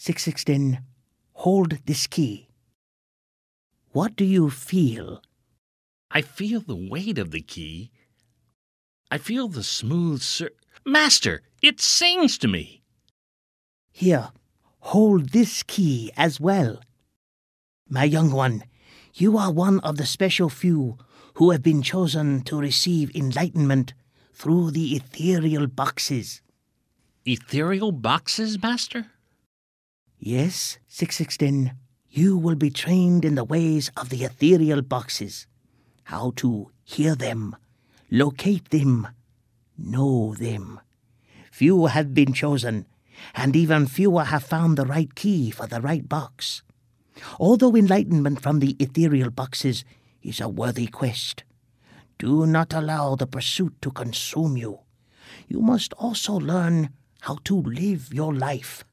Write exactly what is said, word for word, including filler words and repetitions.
six sixteen, hold this key. What do you feel? I feel the weight of the key. I feel the smooth sur... Master, it sings to me. Here, hold this key as well. My young one, you are one of the special few who have been chosen to receive enlightenment through the ethereal boxes. Ethereal boxes, Master? Yes, six sixteen, you will be trained in the ways of the ethereal boxes, how to hear them, locate them, know them. Few have been chosen, and even fewer have found the right key for the right box. Although enlightenment from the ethereal boxes is a worthy quest, do not allow the pursuit to consume you. You must also learn how to live your life.